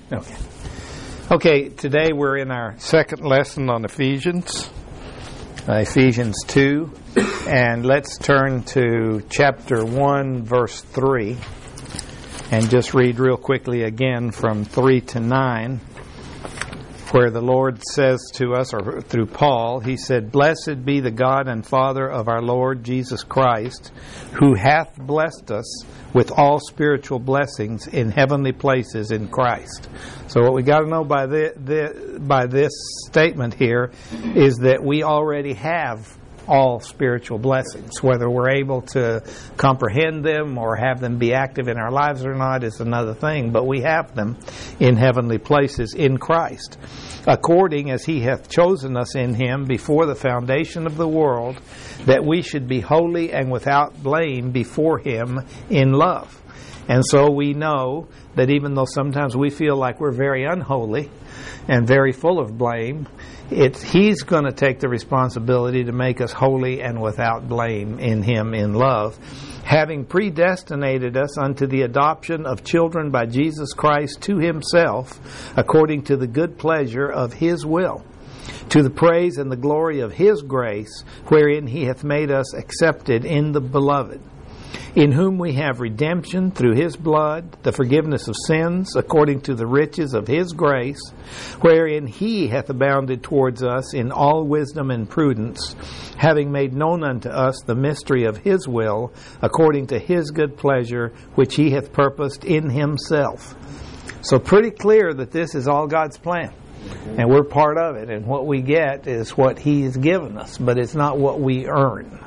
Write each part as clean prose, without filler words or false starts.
Okay, today we're in our second lesson on Ephesians, Ephesians 2, and let's turn to chapter 1, verse 3, and just read real quickly again from 3 to 9, where the Lord says to us, or through Paul, he said, "Blessed be the God and Father of our Lord Jesus Christ, who hath blessed us with all spiritual blessings in heavenly places in Christ." So what we got to know by this statement here is that we already have all spiritual blessings. Whether we're able to comprehend them or have them be active in our lives or not is another thing, but we have them in heavenly places in Christ, according as He hath chosen us in Him before the foundation of the world, that we should be holy and without blame before Him in love. And so we know that even though sometimes we feel like we're very unholy and very full of blame, He's going to take the responsibility to make us holy and without blame in Him in love, having predestinated us unto the adoption of children by Jesus Christ to Himself, according to the good pleasure of His will, to the praise and the glory of His grace, wherein He hath made us accepted in the Beloved, in whom we have redemption through His blood, the forgiveness of sins, according to the riches of His grace, wherein He hath abounded towards us in all wisdom and prudence, having made known unto us the mystery of His will, according to His good pleasure, which He hath purposed in Himself. So pretty clear that this is all God's plan, and we're part of it, and what we get is what He's given us, but it's not what we earn.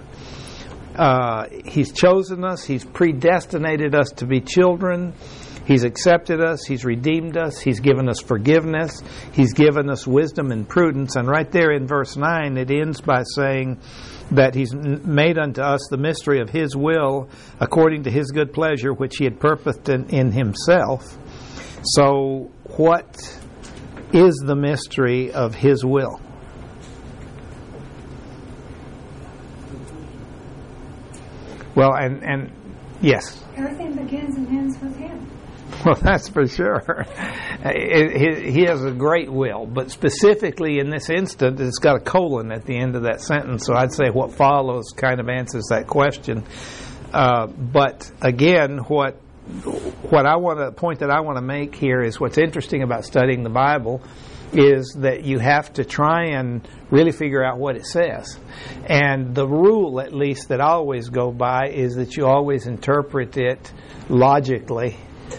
He's chosen us. He's predestinated us to be children. He's accepted us. He's redeemed us. He's given us forgiveness. He's given us wisdom and prudence. And right there in verse 9, it ends by saying that He's made unto us the mystery of His will, according to His good pleasure, which He had purposed in Himself. So what is the mystery of His will? Well, and yes. Everything begins and ends with Him. Well, that's for sure. He has a great will, but specifically in this instant, it's got a colon at the end of that sentence. So I'd say what follows kind of answers that question. But again, what point that I want to make here is what's interesting about studying the Bible is that you have to try and really figure out what it says. And the rule, at least, that I always go by is that you always interpret it logically,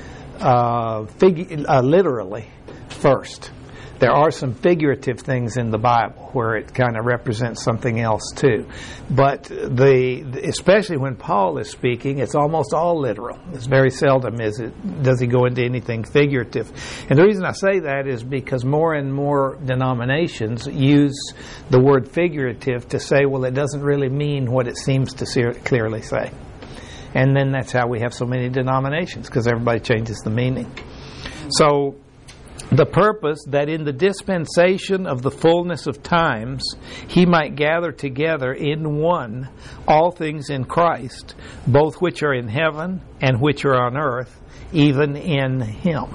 literally first. There are some figurative things in the Bible where it kind of represents something else too. But especially when Paul is speaking, it's almost all literal. It's very seldom does he go into anything figurative. And the reason I say that is because more and more denominations use the word figurative to say, well, it doesn't really mean what it seems to clearly say. And then that's how we have so many denominations, because everybody changes the meaning. So the purpose that in the dispensation of the fullness of times He might gather together in one all things in Christ, both which are in heaven and which are on earth, even in Him.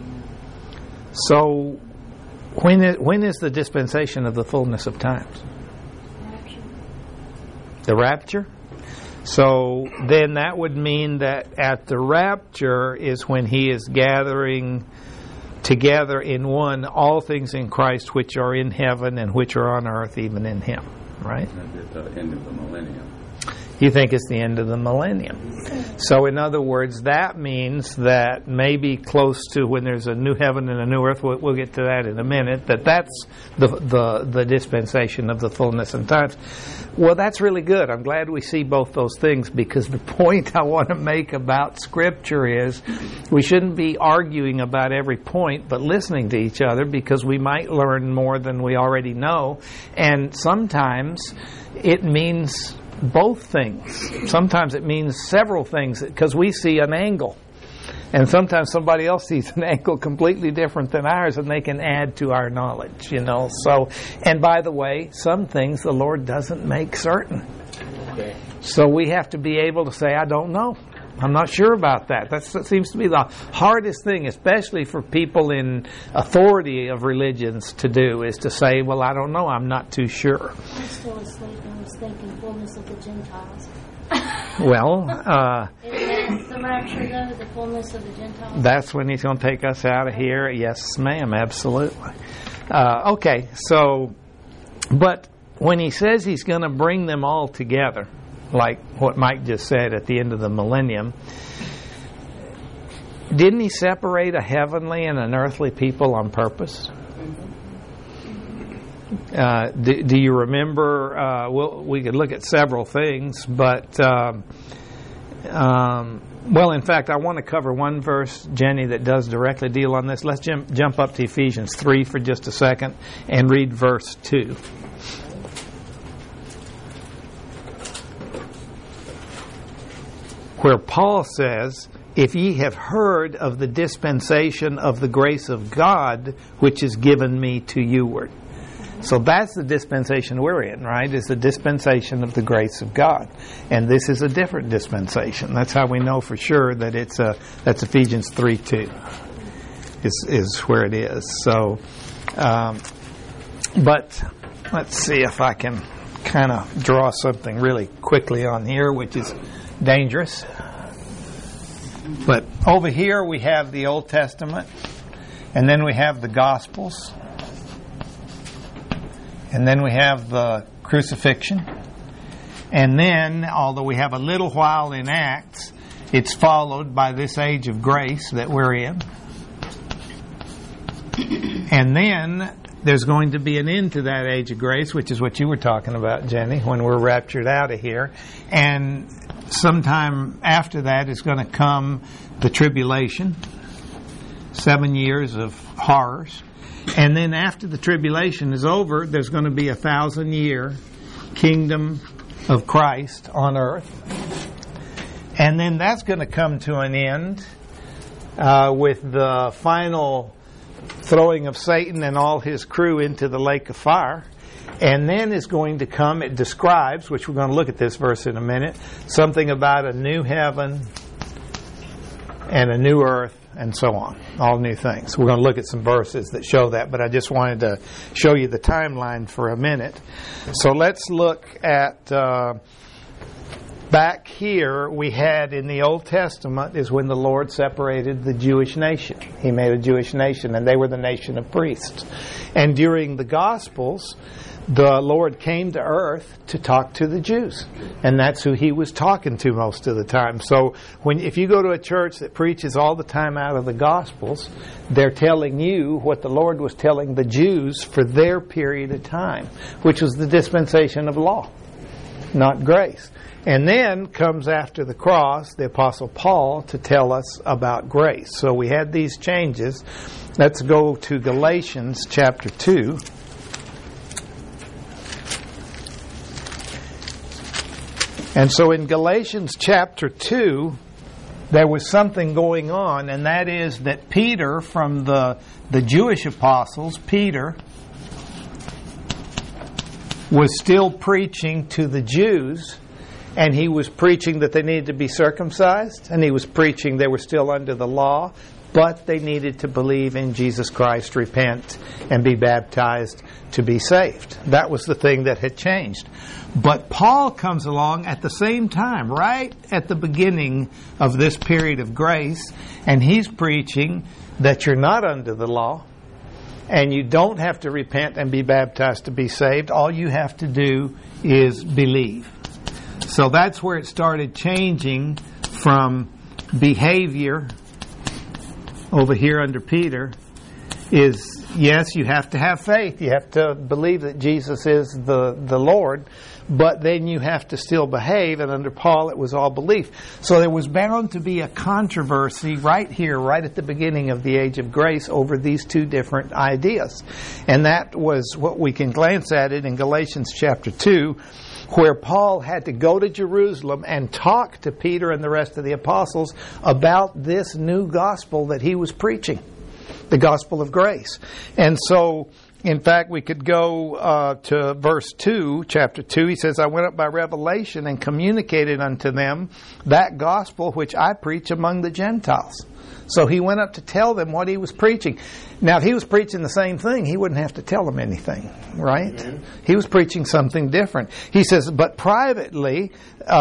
So when is the dispensation of the fullness of times? Rapture. The rapture? So then that would mean that at the rapture is when He is gathering together in one all things in Christ, which are in heaven and which are on earth, even in Him. Right? At the end of the millennium. You think it's the end of the millennium. So in other words, that means that maybe close to when there's a new heaven and a new earth, we'll get to that in a minute, that's the dispensation of the fullness and times. Well, that's really good. I'm glad we see both those things, because the point I want to make about Scripture is we shouldn't be arguing about every point, but listening to each other, because we might learn more than we already know. And sometimes it means both things. Sometimes it means several things, because we see an angle. And sometimes somebody else sees an angle completely different than ours, and they can add to our knowledge, So, and by the way, some things the Lord doesn't make certain. Okay. So we have to be able to say, I don't know. I'm not sure about that. That seems to be the hardest thing, especially for people in authority of religions to do, is to say, well, I don't know, I'm not too sure. I'm still asleep and was thinking fullness of the Gentiles. Well, Isn't that the rapture, though, the fullness of the Gentiles? that's when he's going to take us out of here. Yes, ma'am, absolutely. Okay, so, but when he says he's going to bring them all together, like what Mike just said at the end of the millennium, didn't he separate a heavenly and an earthly people on purpose? Do you remember? We could look at several things, but well, in fact, I want to cover one verse, Jenny, that does directly deal on this. Let's jump up to Ephesians 3 for just a second and read verse 2. Where Paul says, if ye have heard of the dispensation of the grace of God, which is given me to youward. So that's the dispensation we're in, right? It's the dispensation of the grace of God. And this is a different dispensation. That's how we know for sure that that's Ephesians 3:2 is where it is. So, but let's see if I can kind of draw something really quickly on here, which is dangerous. But over here we have the Old Testament, and then we have the Gospels, and then we have the crucifixion, and then, although we have a little while in Acts, it's followed by this age of grace that we're in. And then there's going to be an end to that age of grace, which is what you were talking about, Jenny, when we're raptured out of here. And sometime after that is going to come the tribulation, 7 years of horrors. And then after the tribulation is over, there's going to be 1,000-year kingdom of Christ on earth. And then that's going to come to an end with the final throwing of Satan and all his crew into the lake of fire. And then is going to come, it describes, which we're going to look at this verse in a minute, something about a new heaven and a new earth and so on. All new things. We're going to look at some verses that show that, but I just wanted to show you the timeline for a minute. So let's look at back here we had in the Old Testament is when the Lord separated the Jewish nation. He made a Jewish nation, and they were the nation of priests. And during the Gospels, the Lord came to earth to talk to the Jews. And that's who he was talking to most of the time. So if you go to a church that preaches all the time out of the Gospels, they're telling you what the Lord was telling the Jews for their period of time, which was the dispensation of law, not grace. And then comes after the cross the Apostle Paul to tell us about grace. So we had these changes. Let's go to Galatians chapter 2. And so in Galatians chapter 2, there was something going on, and that is that Peter, from the Jewish apostles, Peter was still preaching to the Jews, and he was preaching that they needed to be circumcised, and he was preaching they were still under the law, but they needed to believe in Jesus Christ, repent, and be baptized to be saved. That was the thing that had changed. But Paul comes along at the same time, right at the beginning of this period of grace, and he's preaching that you're not under the law, and you don't have to repent and be baptized to be saved. All you have to do is believe. So that's where it started changing from behavior over here under Peter is, yes, you have to have faith. You have to believe that Jesus is the Lord, but then you have to still behave, and under Paul it was all belief. So there was bound to be a controversy right here, right at the beginning of the age of grace over these two different ideas. And that was what we can glance at it in Galatians chapter 2, where Paul had to go to Jerusalem and talk to Peter and the rest of the apostles about this new gospel that he was preaching, the gospel of grace. And so In fact, we could go to verse 2, chapter 2. He says, I went up by revelation and communicated unto them that gospel which I preach among the Gentiles. So he went up to tell them what he was preaching. Now, if he was preaching the same thing, he wouldn't have to tell them anything, right? Mm-hmm. He was preaching something different. He says, but privately,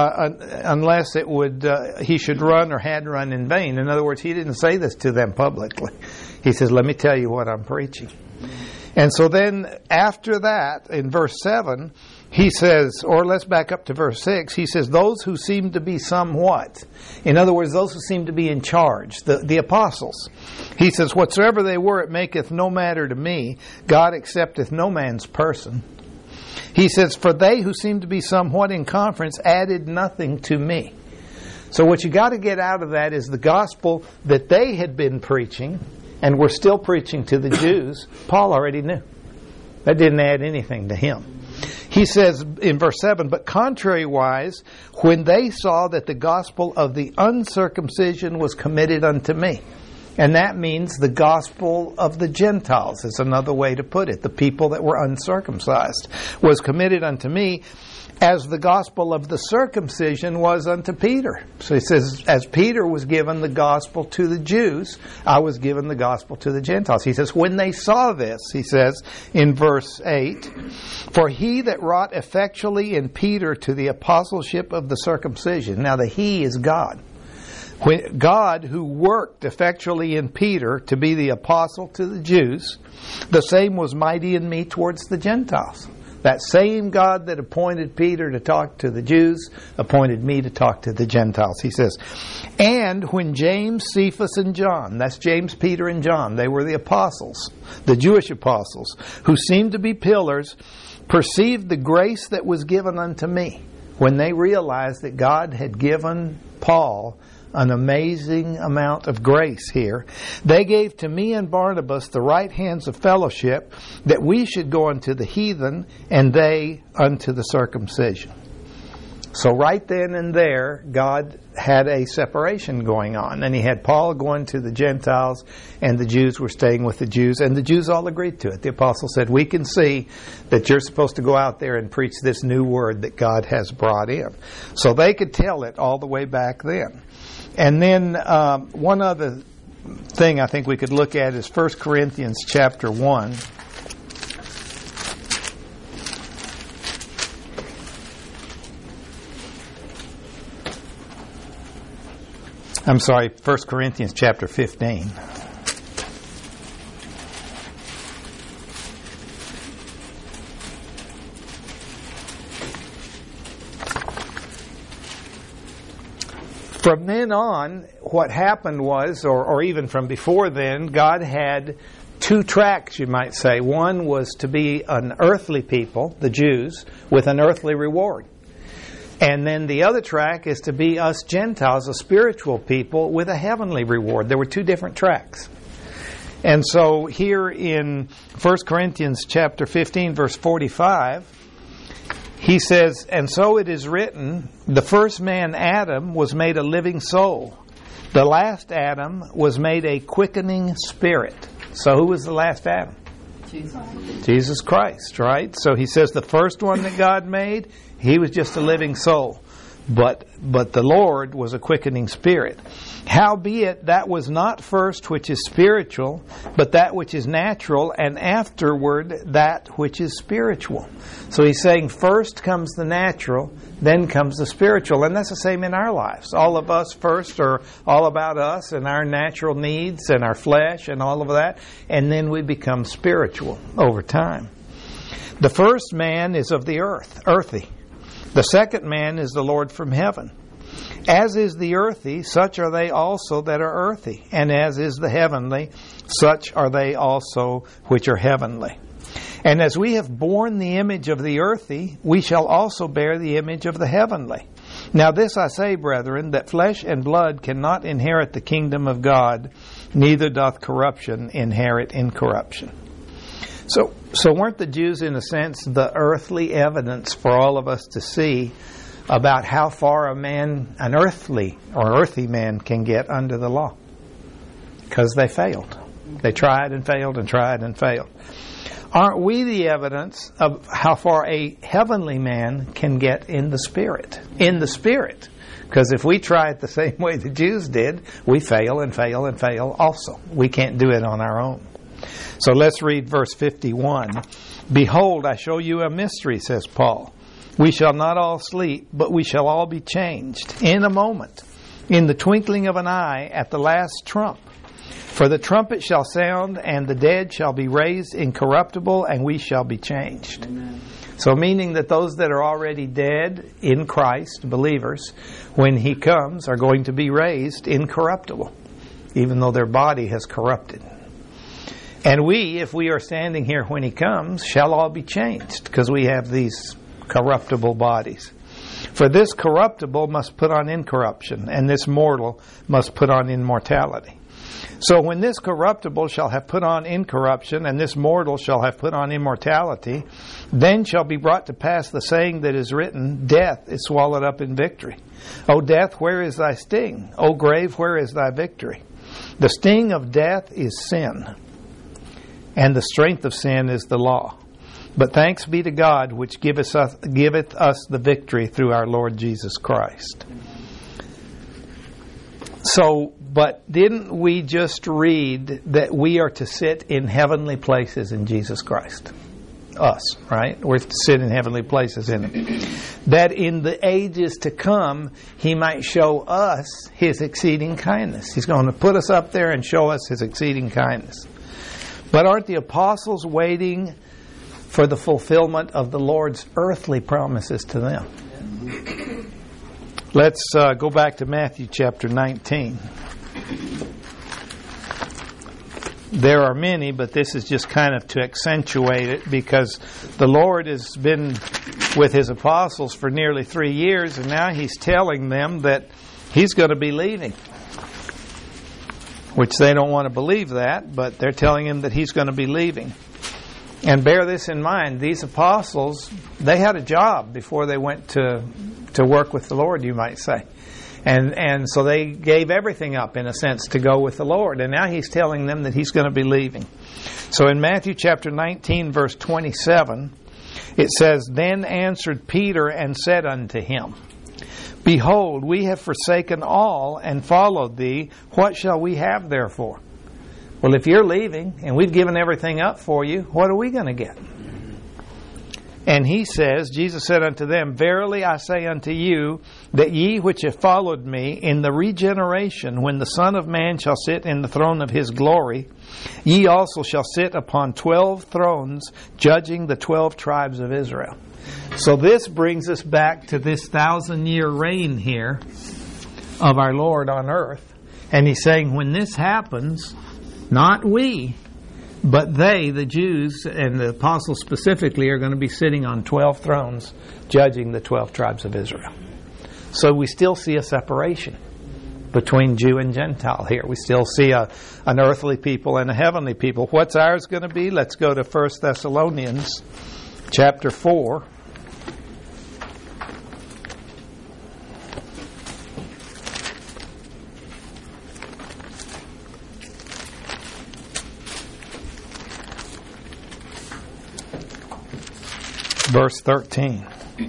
unless it would, he should run or had run in vain. In other words, he didn't say this to them publicly. He says, let me tell you what I'm preaching. And so then after that, in verse 7, he says, or let's back up to verse 6, he says, those who seem to be somewhat. In other words, those who seem to be in charge, the apostles. He says, whatsoever they were, it maketh no matter to me. God accepteth no man's person. He says, for they who seem to be somewhat in conference added nothing to me. So what you got to get out of that is the gospel that they had been preaching and were still preaching to the Jews, Paul already knew. That didn't add anything to him. He says in verse 7, but contrariwise, when they saw that the gospel of the uncircumcision was committed unto me. And that means the gospel of the Gentiles is another way to put it. The people that were uncircumcised was committed unto me, as the gospel of the circumcision was unto Peter. So he says, as Peter was given the gospel to the Jews, I was given the gospel to the Gentiles. He says, when they saw this, he says in verse 8, for he that wrought effectually in Peter to the apostleship of the circumcision. Now the he is God. When God, who worked effectually in Peter to be the apostle to the Jews, the same was mighty in me towards the Gentiles. That same God that appointed Peter to talk to the Jews appointed me to talk to the Gentiles. He says, and when James, Cephas, and John, that's James, Peter, and John, they were the apostles, the Jewish apostles, who seemed to be pillars, perceived the grace that was given unto me. When they realized that God had given Paul an amazing amount of grace here, they gave to me and Barnabas the right hands of fellowship, that we should go unto the heathen, and they unto the circumcision. So right then and there, God had a separation going on, and he had Paul going to the Gentiles, and the Jews were staying with the Jews, and the Jews all agreed to it. The apostle said, we can see that you're supposed to go out there and preach this new word that God has brought in. So they could tell it all the way back then. And then one other thing I think we could look at is 1 Corinthians chapter 1. I'm sorry, 1 Corinthians chapter 15. From then on, what happened was, or even from before then, God had two tracks, you might say. One was to be an earthly people, the Jews, with an earthly reward. And then the other track is to be us Gentiles, a spiritual people, with a heavenly reward. There were two different tracks. And so here in 1 Corinthians chapter 15, verse 45, he says, and so it is written, the first man, Adam, was made a living soul. The last Adam was made a quickening spirit. So who was the last Adam? Jesus Christ, right? So he says the first one that God made, he was just a living soul. But the Lord was a quickening spirit. Howbeit, that was not first which is spiritual, but that which is natural, and afterward that which is spiritual. So he's saying first comes the natural, then comes the spiritual. And that's the same in our lives. All of us first are all about us and our natural needs and our flesh and all of that. And then we become spiritual over time. The first man is of the earth, earthy. The second man is the Lord from heaven. As is the earthy, such are they also that are earthy. And as is the heavenly, such are they also which are heavenly. And as we have borne the image of the earthy, we shall also bear the image of the heavenly. Now this I say, brethren, that flesh and blood cannot inherit the kingdom of God, neither doth corruption inherit incorruption. So weren't the Jews, in a sense, the earthly evidence for all of us to see about how far an earthly or earthy man can get under the law? Because they failed. They tried and failed and tried and failed. Aren't we the evidence of how far a heavenly man can get in the Spirit? In the Spirit. Because if we try it the same way the Jews did, we fail and fail and fail also. We can't do it on our own. So let's read verse 51. Behold, I show you a mystery, says Paul. We shall not all sleep, but we shall all be changed in a moment, in the twinkling of an eye, at the last trump. For the trumpet shall sound, and the dead shall be raised incorruptible, and we shall be changed. Amen. So meaning that those that are already dead in Christ, believers, when He comes, are going to be raised incorruptible, even though their body has corrupted. And we, if we are standing here when He comes, shall all be changed, because we have these corruptible bodies. For this corruptible must put on incorruption, and this mortal must put on immortality. So when this corruptible shall have put on incorruption, and this mortal shall have put on immortality, then shall be brought to pass the saying that is written, Death is swallowed up in victory. O death, where is thy sting? O grave, where is thy victory? The sting of death is sin, and the strength of sin is the law. But thanks be to God, which giveth us the victory through our Lord Jesus Christ. So, but didn't we just read that we are to sit in heavenly places in Jesus Christ? Us, right? We're to sit in heavenly places in Him. That in the ages to come, He might show us His exceeding kindness. He's going to put us up there and show us His exceeding kindness. But aren't the apostles waiting for the fulfillment of the Lord's earthly promises to them? Let's go back to Matthew chapter 19. There are many, but this is just kind of to accentuate it, because the Lord has been with His apostles for nearly 3 years, and now He's telling them that He's going to be leaving. Which they don't want to believe that, but they're telling Him that He's going to be leaving. And bear this in mind, these apostles, they had a job before they went to work with the Lord, you might say. And so they gave everything up, in a sense, to go with the Lord. And now He's telling them that He's going to be leaving. So in Matthew chapter 19, verse 27, it says, Then answered Peter and said unto Him, Behold, we have forsaken all and followed Thee. What shall we have therefore? Well, if you're leaving and we've given everything up for you, what are we going to get? And He says, Jesus said unto them, Verily I say unto you, that ye which have followed me, in the regeneration, when the Son of Man shall sit in the throne of His glory, ye also shall sit upon 12 thrones, judging the 12 tribes of Israel. So this brings us back to this 1,000-year reign here of our Lord on earth. And He's saying, when this happens, not we, but they, the Jews, and the apostles specifically, are going to be sitting on 12 thrones, judging the 12 tribes of Israel. So we still see a separation between Jew and Gentile here. We still see an earthly people and a heavenly people. What's ours going to be? Let's go to 1 Thessalonians chapter 4. Verse 13.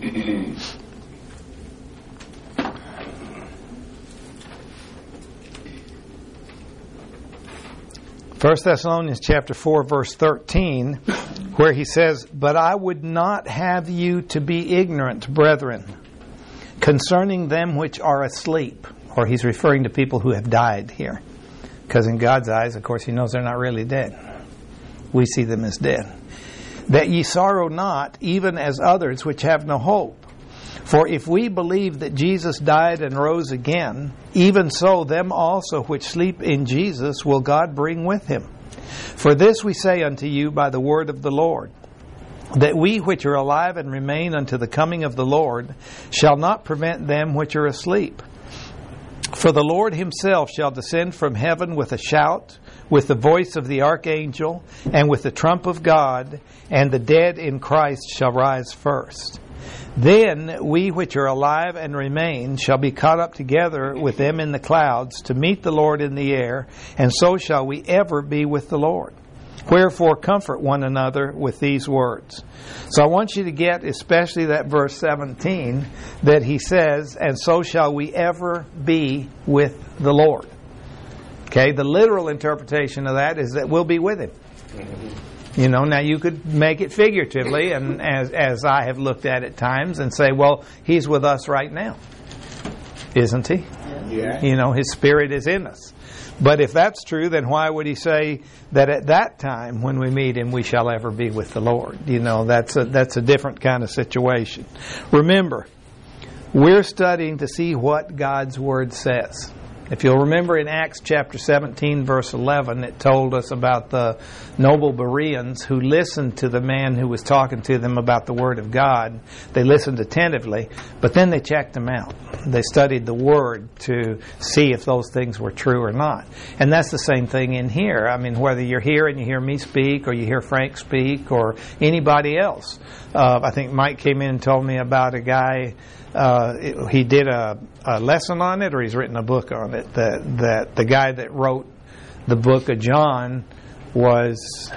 First Thessalonians chapter 4, verse 13, where he says, But I would not have you to be ignorant, brethren, concerning them which are asleep. Or he's referring to people who have died here. Because in God's eyes, of course, He knows they're not really dead. We see them as dead. That ye sorrow not, even as others which have no hope. For if we believe that Jesus died and rose again, even so them also which sleep in Jesus will God bring with Him. For this we say unto you by the word of the Lord, that we which are alive and remain unto the coming of the Lord shall not prevent them which are asleep. For the Lord Himself shall descend from heaven with a shout, with the voice of the archangel, and with the trump of God, and the dead in Christ shall rise first. Then we which are alive and remain shall be caught up together with them in the clouds to meet the Lord in the air, and so shall we ever be with the Lord. Wherefore comfort one another with these words. So I want you to get especially that verse 17 that he says, and so shall we ever be with the Lord. Okay, the literal interpretation of that is that we'll be with Him. You know, now you could make it figuratively, and as I have looked at it times, and say, well, He's with us right now. Isn't He? Yeah. You know, His Spirit is in us. But if that's true, then why would He say that at that time when we meet Him we shall ever be with the Lord? You know, that's a different kind of situation. Remember, we're studying to see what God's Word says. If you'll remember in Acts chapter 17 verse 11, it told us about the noble Bereans who listened to the man who was talking to them about the Word of God. They listened attentively, but then they checked them out. They studied the Word to see if those things were true or not. And that's the same thing in here. I mean, whether you're here and you hear me speak, or you hear Frank speak, or anybody else. I think Mike came in and told me about a guy. He did a lesson on it, or he's written a book on it. That the guy that wrote the book of John was.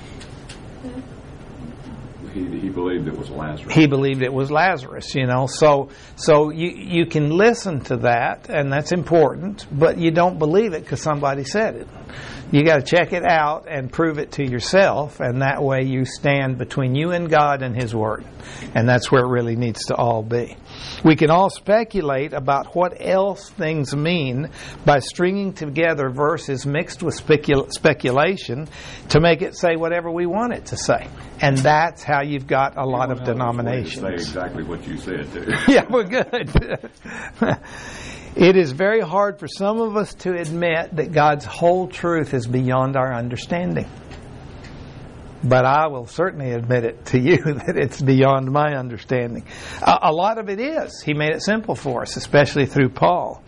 He believed it was Lazarus. He believed it was Lazarus, you know. So you can listen to that, and that's important, but you don't believe it because somebody said it. You got to check it out and prove it to yourself, and that way you stand between you and God and His Word. And that's where it really needs to all be. We can all speculate about what else things mean by stringing together verses mixed with speculation to make it say whatever we want it to say. And that's how you've got a lot of denominations. Say exactly what you said, too. Yeah, we're good. It is very hard for some of us to admit that God's whole truth is beyond our understanding. But I will certainly admit it to you that it's beyond my understanding. A lot of it is. He made it simple for us, especially through Paul.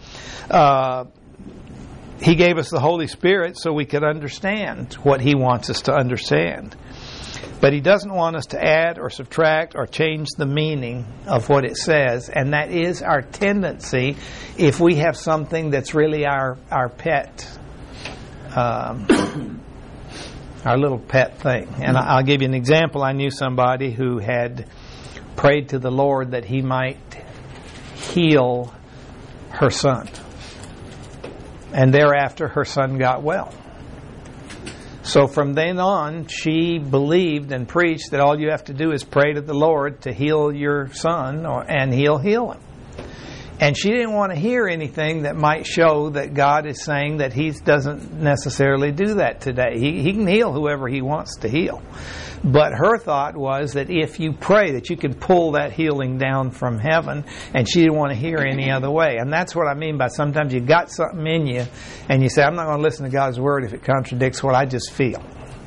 He gave us the Holy Spirit so we could understand what He wants us to understand. But He doesn't want us to add or subtract or change the meaning of what it says. And that is our tendency if we have something that's really our pet, our little pet thing. And I'll give you an example. I knew somebody who had prayed to the Lord that He might heal her son. And thereafter her son got well. So from then on, she believed and preached that all you have to do is pray to the Lord to heal your son, and He'll heal him. And she didn't want to hear anything that might show that God is saying that He doesn't necessarily do that today. He can heal whoever He wants to heal. But her thought was that if you pray, that you can pull that healing down from heaven, and she didn't want to hear any other way. And that's what I mean by sometimes you got something in you, and you say, I'm not going to listen to God's Word if it contradicts what I just feel.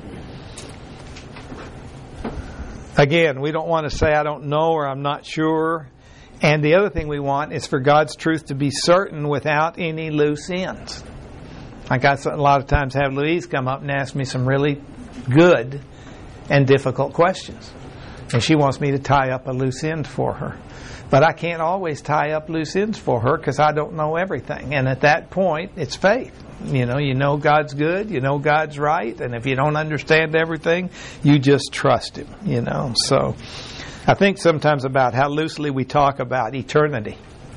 Again, we don't want to say, I don't know, or I'm not sure. And the other thing we want is for God's truth to be certain without any loose ends. Like I a lot of times have Louise come up and ask me some really good and difficult questions. And she wants me to tie up a loose end for her. But I can't always tie up loose ends for her because I don't know everything. And at that point, it's faith. You know God's good, you know God's right, and if you don't understand everything, you just trust Him, you know. So I think sometimes about how loosely we talk about eternity.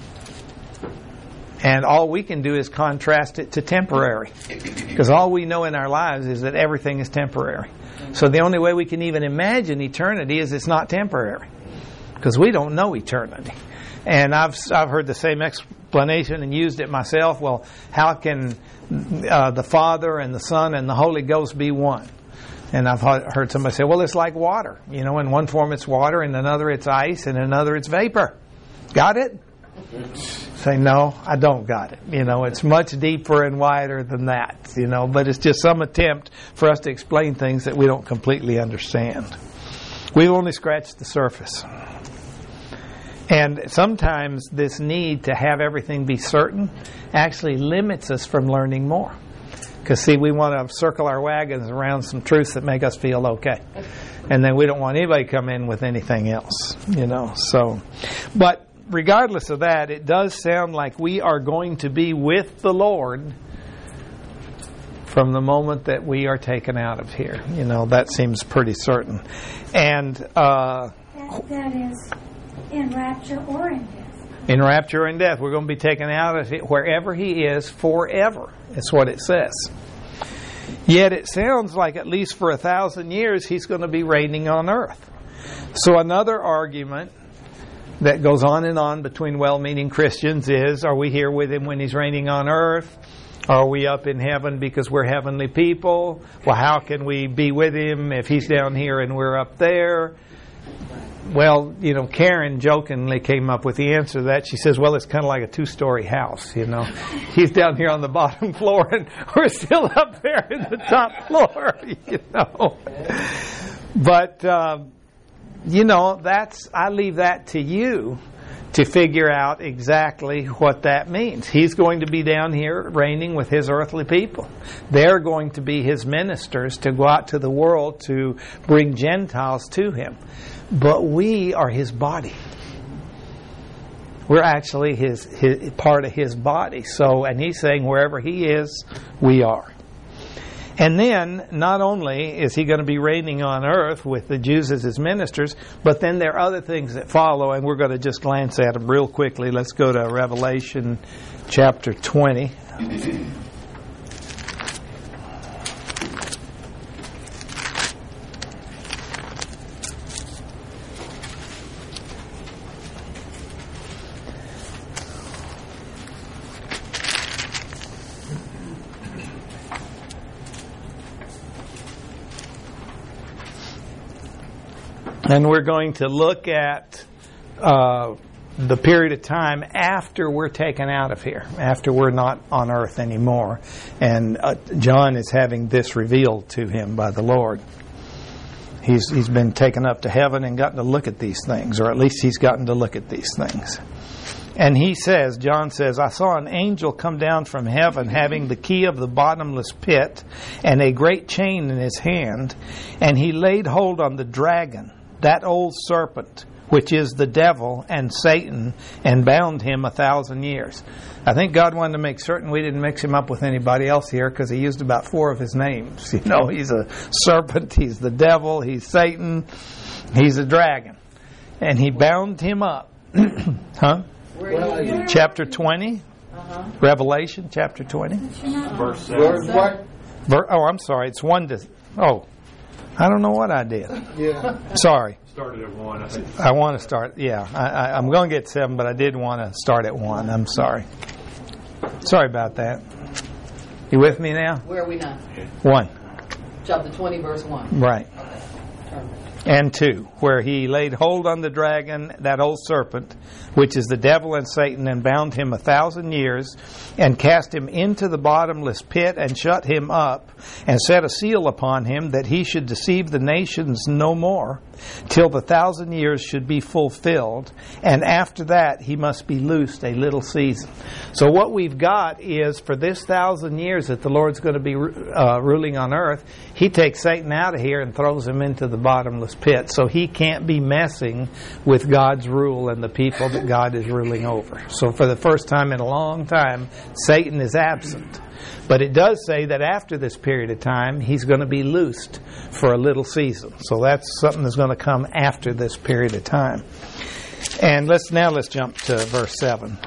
And all we can do is contrast it to temporary. Because all we know in our lives is that everything is temporary. So the only way we can even imagine eternity is it's not temporary. Because we don't know eternity. And I've heard the same explanation and used it myself. Well, how can the Father and the Son and the Holy Ghost be one? And I've heard somebody say, well, it's like water. You know, in one form it's water, in another it's ice, and in another it's vapor. Got it? Say, no, I don't got it. You know, it's much deeper and wider than that. You know, but it's just some attempt for us to explain things that we don't completely understand. We've only scratched the surface. And sometimes this need to have everything be certain actually limits us from learning more. Because, see, we want to circle our wagons around some truths that make us feel okay. And then we don't want anybody to come in with anything else, you know. So, but regardless of that, it does sound like we are going to be with the Lord from the moment that we are taken out of here. You know, that seems pretty certain. And That is in rapture or in death. in rapture and death, we're going to be taken out of it wherever He is forever. That's what it says. Yet it sounds like at least for 1,000 years He's going to be reigning on earth. So another argument that goes on and on between well-meaning Christians is, are we here with Him when He's reigning on earth? Are we up in heaven because we're heavenly people? Well, how can we be with Him if He's down here and we're up there? Well, you know, Karen jokingly came up with the answer to that. She says, well, it's kind of like a 2-story house, you know. He's down here on the bottom floor and we're still up there in the top floor, you know. But, you know, I leave that to you to figure out exactly what that means. He's going to be down here reigning with His earthly people. They're going to be His ministers to go out to the world to bring Gentiles to Him. But we are His body. We're actually his part of His body. So, and He's saying wherever He is, we are. And then, not only is He going to be reigning on earth with the Jews as His ministers, but then there are other things that follow, and we're going to just glance at them real quickly. Let's go to Revelation chapter 20. And we're going to look at the period of time after we're taken out of here, after we're not on earth anymore. And John is having this revealed to him by the Lord. He's been taken up to heaven and gotten to look at these things, or at least he's gotten to look at these things. And he says, John says, I saw an angel come down from heaven having the key of the bottomless pit and a great chain in his hand, and he laid hold on the dragon, that old serpent, which is the devil and Satan, and bound him 1,000 years. I think God wanted to make certain we didn't mix him up with anybody else here, because he used about 4 of his names. You know, he's a serpent, he's the devil, he's Satan, he's a dragon. And he bound him up. Huh? Chapter 20? Revelation chapter 20? Verse 7. I'm sorry, it's 1 to... Oh, I don't know what I did. Yeah. Sorry. Started at 1, I think. I want to start, I'm going to get 7, but I did want to start at 1. I'm sorry. Sorry about that. You with me now? Where are we now? 1. Chapter 20, verse 1. Right. And 2, where he laid hold on the dragon, that old serpent, which is the devil and Satan, and bound him 1,000 years, and cast him into the bottomless pit, and shut him up, and set a seal upon him, that he should deceive the nations no more, till the 1,000 years should be fulfilled, and after that he must be loosed a little season. So what we've got is, for this 1,000 years that the Lord's going to be ruling on earth, He takes Satan out of here and throws him into the bottomless pit. So he can't be messing with God's rule and the people that God is ruling over. So for the first time in a long time, Satan is absent. But it does say that after this period of time, he's going to be loosed for a little season. So that's something that's going to come after this period of time. And let's jump to verse 7.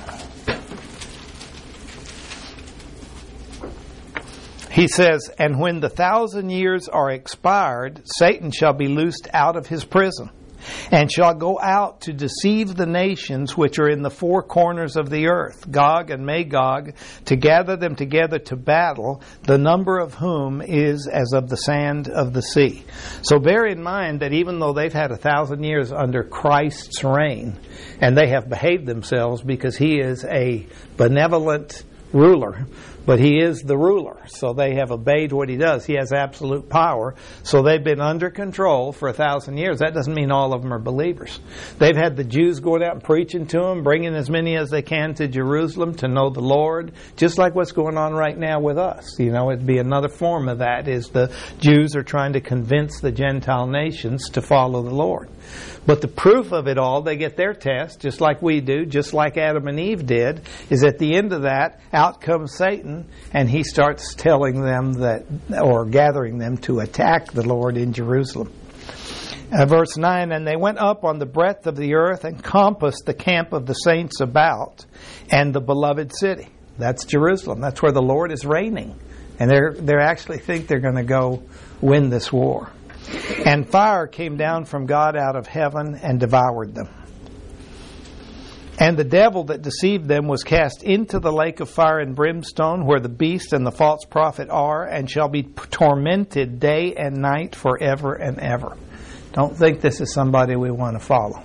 He says, and when the 1,000 years are expired, Satan shall be loosed out of his prison, and shall go out to deceive the nations which are in the 4 corners of the earth, Gog and Magog, to gather them together to battle, the number of whom is as of the sand of the sea. So bear in mind that even though they've had 1,000 years under Christ's reign, and they have behaved themselves because He is a benevolent ruler, but He is the ruler, so they have obeyed what He does. He has absolute power, so they've been under control for 1,000 years. That doesn't mean all of them are believers. They've had the Jews going out and preaching to them, bringing as many as they can to Jerusalem to know the Lord, just like what's going on right now with us. You know, it'd be another form of that, is the Jews are trying to convince the Gentile nations to follow the Lord. But the proof of it all, they get their test, just like we do, just like Adam and Eve did, is at the end of that, out comes Satan Satan, and he starts telling them that, or gathering them to attack the Lord in Jerusalem. Verse 9, and they went up on the breadth of the earth and compassed the camp of the saints about and the beloved city. That's Jerusalem. That's where the Lord is reigning. And they actually think they're going to go win this war. And fire came down from God out of heaven and devoured them. And the devil that deceived them was cast into the lake of fire and brimstone, where the beast and the false prophet are, and shall be tormented day and night forever and ever. Don't think this is somebody we want to follow.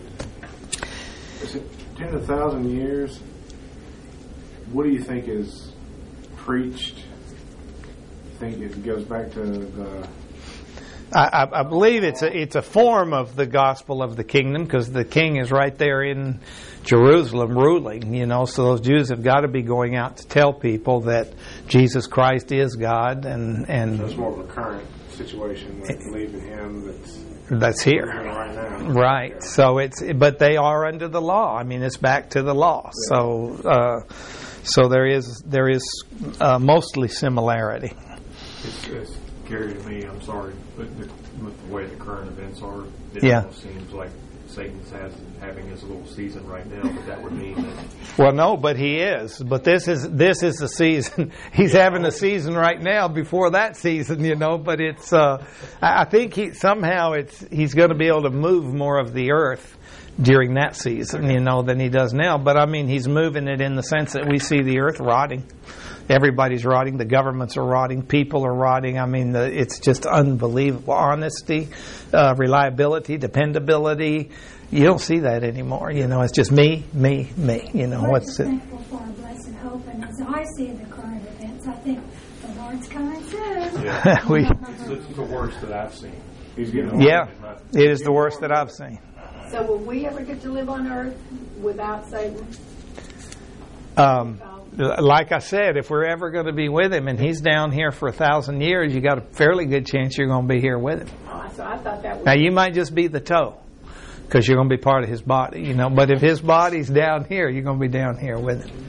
Is it 10,000 years? What do you think is preached? You think it goes back to the... I believe it's a form of the gospel of the kingdom, because the king is right there in Jerusalem ruling, so those Jews have got to be going out to tell people that Jesus Christ is God, and So it's more of a current situation with believing him that's here right now. right. So but they are under the law. I mean, it's back to the law. Yeah. So there is mostly similarity. It's scary to me, I'm sorry, but with the way the current events are, it almost seems like Satan's having his little season right now, but that would mean that... Well, no, but he is. But this is the season. He's having a season right now before that season, but it's... I think he's going to be able to move more of the earth during that season, than he does now. But, I mean, he's moving it in the sense that we see the earth rotting. Everybody's rotting. The governments are rotting. People are rotting. I mean, it's just unbelievable. Honesty, reliability, dependability. You don't see that anymore. It's just me. We're just thankful for our blessed hope. And as I see the current events, I think the Lord's coming soon. Yeah. It's the worst that I've seen. It is the worst that I've seen. So will we ever get to live on earth without Satan? Like I said, if we're ever going to be with him and he's down here for 1,000 years, you got a fairly good chance you're going to be here with him. So I thought that was... Now, you might just be the toe, because you're going to be part of his body, But if his body's down here, you're going to be down here with him.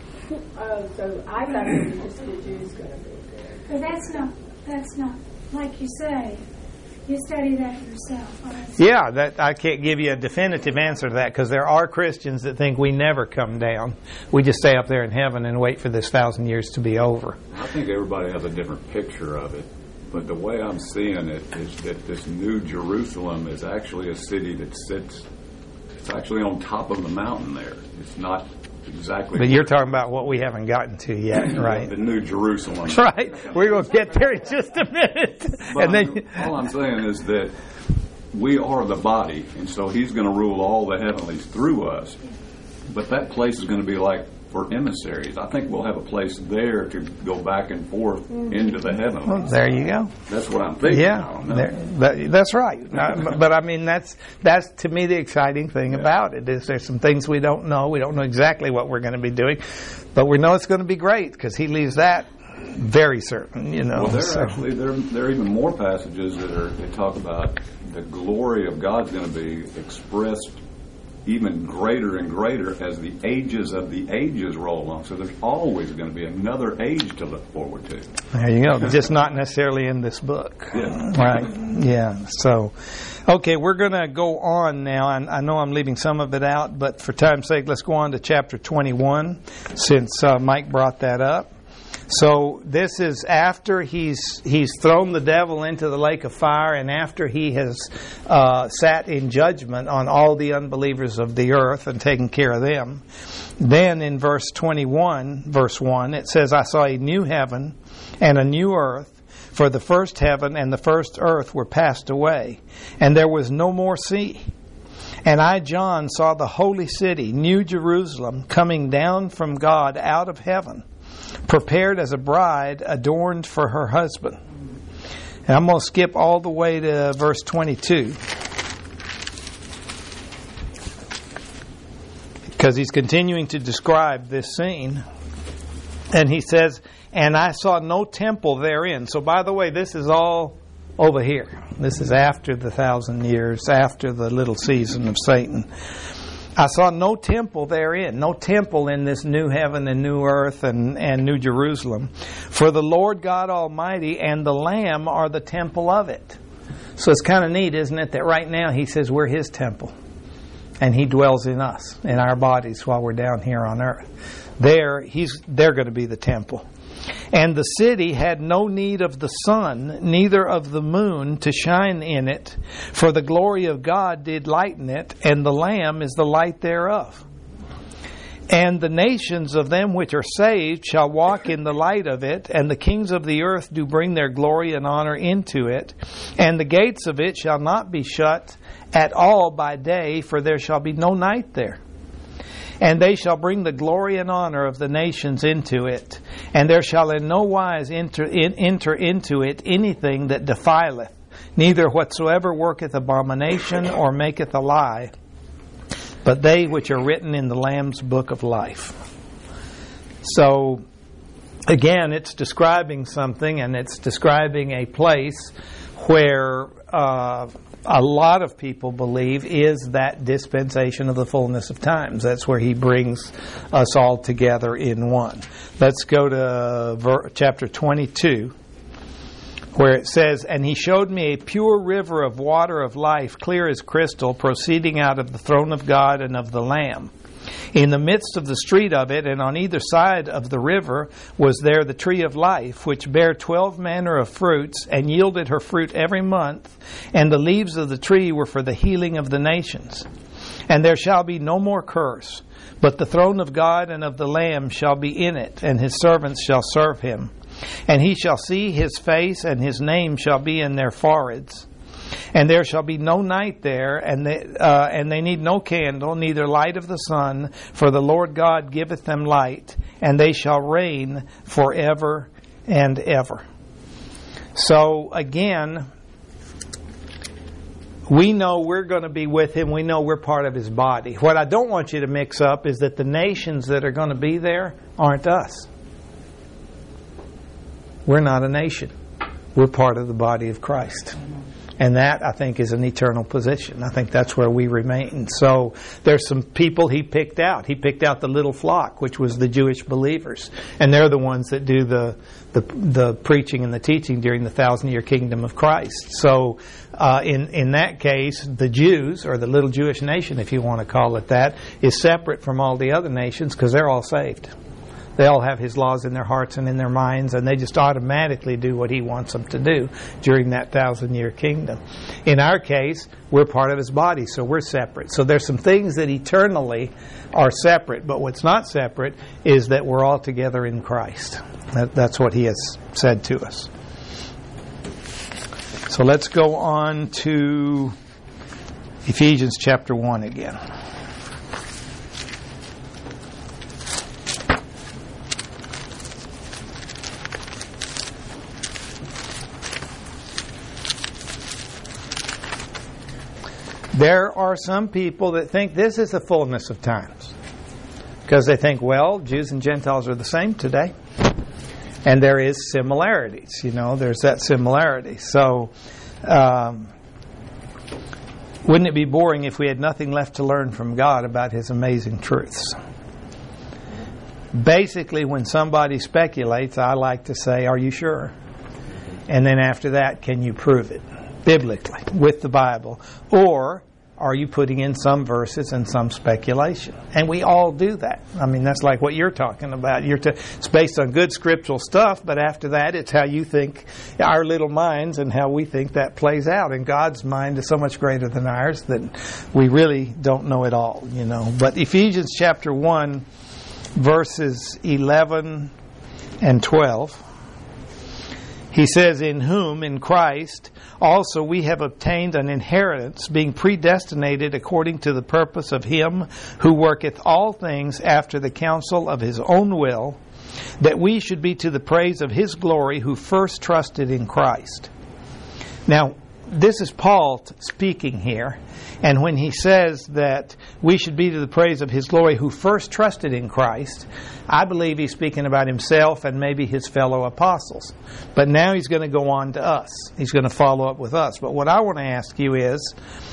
So I thought it was just the Jews going to be there. But that's not, like you say, you study that yourself. Yeah, I can't give you a definitive answer to that, because there are Christians that think we never come down. We just stay up there in heaven and wait for this 1,000 years to be over. I think everybody has a different picture of it. But the way I'm seeing it is that this new Jerusalem is actually a city that it's actually on top of the mountain there. It's not exactly... But you're talking about what we haven't gotten to yet, right? The new Jerusalem. That's right. We're going to get there in just a minute. All I'm saying is that we are the body, and so he's going to rule all the heavenlies through us. But that place is going to be like for emissaries. I think we'll have a place there to go back and forth into the heavens. Well, there you go. That's what I'm thinking. Yeah, that's right. But I mean, that's to me the exciting thing about it is there's some things we don't know. We don't know exactly what we're going to be doing, but we know it's going to be great because he leaves that very certain. Well, there are even more passages that talk about the glory of God's going to be expressed even greater and greater as the ages of the ages roll along. So there's always going to be another age to look forward to. There you go. Just not necessarily in this book. Yeah. Right. Yeah. So, okay, we're going to go on now. And I know I'm leaving some of it out, but for time's sake, let's go on to chapter 21 since Mike brought that up. So this is after he's thrown the devil into the lake of fire, and after he has sat in judgment on all the unbelievers of the earth and taken care of them. Then in verse 21, verse 1, it says, I saw a new heaven and a new earth, for the first heaven and the first earth were passed away, and there was no more sea. And I, John, saw the holy city, New Jerusalem, coming down from God out of heaven, prepared as a bride adorned for her husband. And I'm going to skip all the way to verse 22. Because he's continuing to describe this scene. And he says, and I saw no temple therein. So by the way, this is all over here. This is after the 1,000 years, after the little season of Satan. I saw no temple therein, no temple in this new heaven and new earth and new Jerusalem. For the Lord God Almighty and the Lamb are the temple of it. So it's kind of neat, isn't it, that right now He says we're His temple. And He dwells in us, in our bodies while we're down here on earth. They're going to be the temple. And the city had no need of the sun, neither of the moon to shine in it, for the glory of God did lighten it, and the Lamb is the light thereof. And the nations of them which are saved shall walk in the light of it, and the kings of the earth do bring their glory and honor into it. And the gates of it shall not be shut at all by day, for there shall be no night there. And they shall bring the glory and honor of the nations into it. And there shall in no wise enter into it anything that defileth, neither whatsoever worketh abomination or maketh a lie, but they which are written in the Lamb's book of life. So, again, it's describing something, and it's describing a place where a lot of people believe is that dispensation of the fullness of times. That's where He brings us all together in one. Let's go to chapter 22, where it says, And He showed me a pure river of water of life, clear as crystal, proceeding out of the throne of God and of the Lamb. In the midst of the street of it, and on either side of the river, was there the tree of life, which bare 12 manner of fruits, and yielded her fruit every month. And the leaves of the tree were for the healing of the nations. And there shall be no more curse, but the throne of God and of the Lamb shall be in it, and His servants shall serve Him. And He shall see His face, and His name shall be in their foreheads. And there shall be no night there, and they need no candle, neither light of the sun, for the Lord God giveth them light, and they shall reign forever and ever. So again, we know we're going to be with Him. We know we're part of His body. What I don't want you to mix up is that the nations that are going to be there aren't us. We're not a nation. We're part of the body of Christ. And that, I think, is an eternal position. I think that's where we remain. So there's some people He picked out. He picked out the little flock, which was the Jewish believers. And they're the ones that do the preaching and the teaching during the 1,000-year kingdom of Christ. So in that case, the Jews, or the little Jewish nation, if you want to call it that, is separate from all the other nations because they're all saved. They all have His laws in their hearts and in their minds, and they just automatically do what He wants them to do during that 1,000-year kingdom. In our case, we're part of His body, so we're separate. So there's some things that eternally are separate, but what's not separate is that we're all together in Christ. That's what He has said to us. So let's go on to Ephesians chapter 1 again. There are some people that think this is the fullness of times because they think, well, Jews and Gentiles are the same today. And there is similarities, there's that similarity. So, wouldn't it be boring if we had nothing left to learn from God about His amazing truths? Basically, when somebody speculates, I like to say, are you sure? And then after that, can you prove it biblically with the Bible? Or are you putting in some verses and some speculation? And we all do that. I mean, that's like what you're talking about. It's based on good scriptural stuff, but after that, it's how you think, our little minds, and how we think that plays out. And God's mind is so much greater than ours that we really don't know it all, But Ephesians chapter 1, verses 11 and 12, he says, In whom, in Christ, also we have obtained an inheritance, being predestinated according to the purpose of Him who worketh all things after the counsel of His own will, that we should be to the praise of His glory who first trusted in Christ. Now, this is Paul speaking here, and when he says that we should be to the praise of His glory who first trusted in Christ, I believe he's speaking about himself and maybe his fellow apostles. But now he's going to go on to us. He's going to follow up with us. But what I want to ask you is,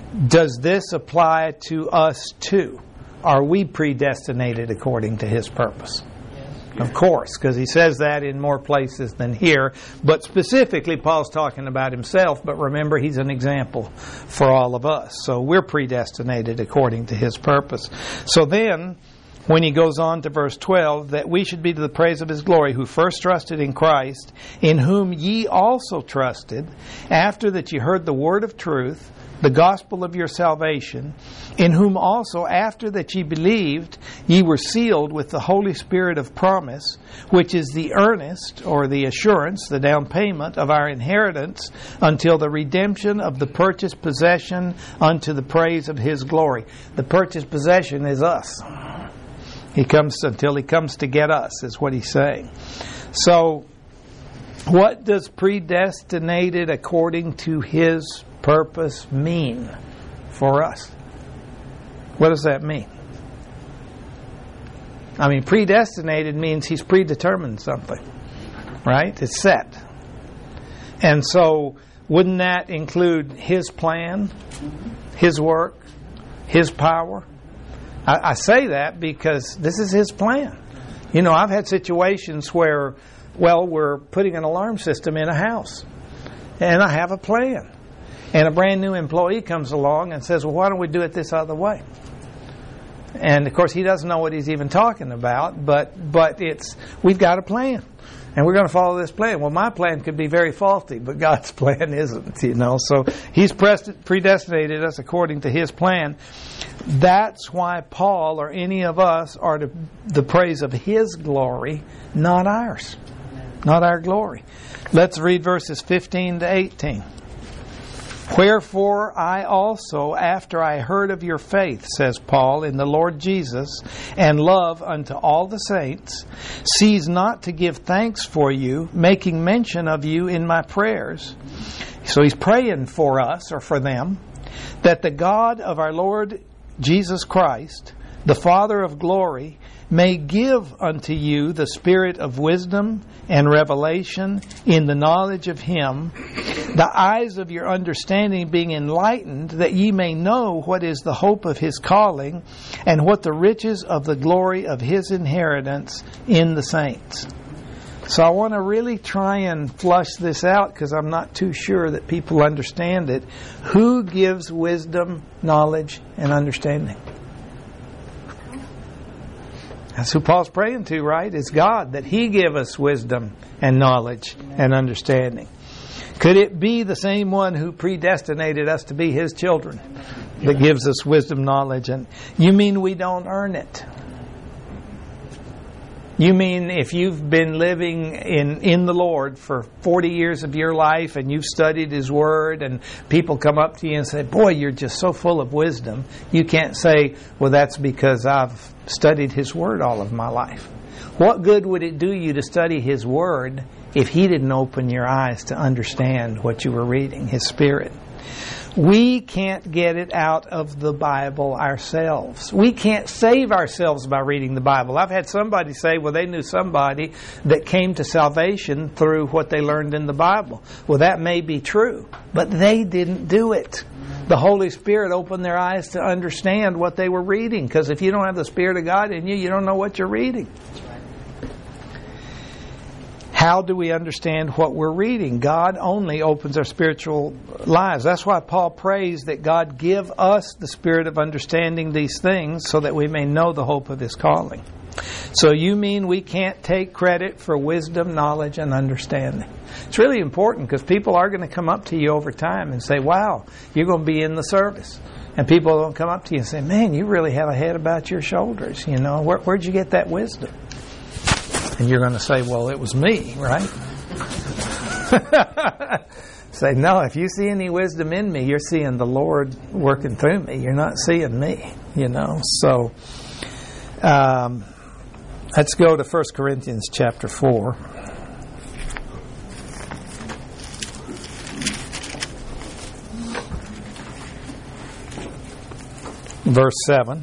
Does this apply to us too? Are we predestinated according to His purpose? Of course, because he says that in more places than here. But specifically, Paul's talking about himself. But remember, he's an example for all of us. So we're predestinated according to His purpose. So then, when he goes on to verse 12, that we should be to the praise of His glory, who first trusted in Christ, in whom ye also trusted, after that ye heard the word of truth, the gospel of your salvation, in whom also after that ye believed, ye were sealed with the Holy Spirit of promise, which is the earnest, or the assurance, the down payment of our inheritance, until the redemption of the purchased possession unto the praise of His glory. The purchased possession is us. Until He comes to get us, is what he's saying. So, what does predestinated according to His purpose mean for us? What does that mean? I mean, predestinated means He's predetermined something, right? It's set. And so, wouldn't that include His plan, His work, His power? I say that because this is His plan. You know, I've had situations where, we're putting an alarm system in a house, and I have a plan. And a brand new employee comes along and says, well, why don't we do it this other way? And of course, he doesn't know what he's even talking about, but we've got a plan. And we're going to follow this plan. Well, my plan could be very faulty, but God's plan isn't, you know. So He's predestinated us according to His plan. That's why Paul or any of us are to the praise of His glory, not ours. Not our glory. Let's read verses 15 to 18. Wherefore I also, after I heard of your faith, says Paul, in the Lord Jesus, and love unto all the saints, cease not to give thanks for you, making mention of you in my prayers. So he's praying for us, or for them, that the God of our Lord Jesus Christ, the Father of glory, may give unto you the spirit of wisdom and revelation in the knowledge of Him, the eyes of your understanding being enlightened, that ye may know what is the hope of His calling, and what the riches of the glory of His inheritance in the saints. So I want to really try and flush this out, because I'm not too sure that people understand it. Who gives wisdom, knowledge, and understanding? That's who Paul's praying to, right? It's God, that He give us wisdom and knowledge and understanding. Could it be the same one who predestinated us to be His children that gives us wisdom, knowledge, and you mean we don't earn it? You mean if you've been living in the Lord for 40 years of your life and you've studied His Word and people come up to you and say, boy, you're just so full of wisdom, you can't say, well, that's because I've studied His Word all of my life. What good would it do you to study His Word if He didn't open your eyes to understand what you were reading, His Spirit? We can't get it out of the Bible ourselves. We can't save ourselves by reading the Bible. I've had somebody say, well, they knew somebody that came to salvation through what they learned in the Bible. Well, that may be true, but they didn't do it. The Holy Spirit opened their eyes to understand what they were reading, because if you don't have the Spirit of God in you, you don't know what you're reading. How do we understand what we're reading? God only opens our spiritual lives. That's why Paul prays that God give us the spirit of understanding these things so that we may know the hope of His calling. So you mean we can't take credit for wisdom, knowledge, and understanding? It's really important, because people are going to come up to you over time and say, wow, you're going to be in the service. And people will come up to you and say, man, you really have a head about your shoulders. You know, where'd you get that wisdom? And you're going to say, well, it was me, right? Say, no, if you see any wisdom in me, you're seeing the Lord working through me. You're not seeing me, you know. So, let's go to 1 Corinthians chapter 4. Verse 7.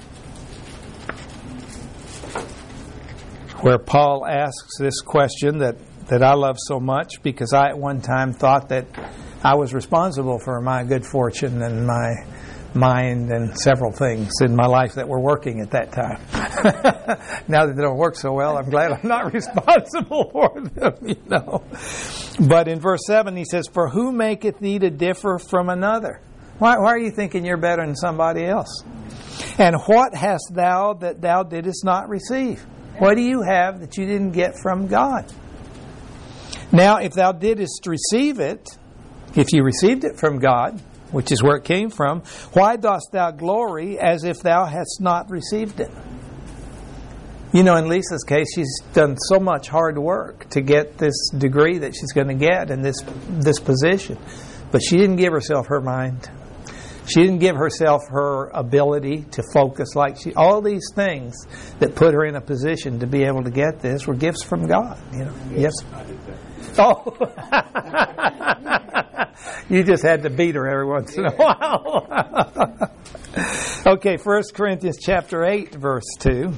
Where Paul asks this question that I love so much, because I at one time thought that I was responsible for my good fortune and my mind and several things in my life that were working at that time. Now that they don't work so well, I'm glad I'm not responsible for them, But in verse 7 he says, "For who maketh thee to differ from another?" Why are you thinking you're better than somebody else? "And what hast thou that thou didst not receive?" What do you have that you didn't get from God? "Now if thou didst receive it," if you received it from God, which is where it came from, "why dost thou glory as if thou hadst not received it?" In Lisa's case, she's done so much hard work to get this degree that she's going to get in this position. But she didn't give herself her mind. She didn't give herself her ability to focus all these things that put her in a position to be able to get this were gifts from God. Yes. I did that. Oh, you just had to beat her every once in a while. Okay, 1 Corinthians chapter 8, verse 2.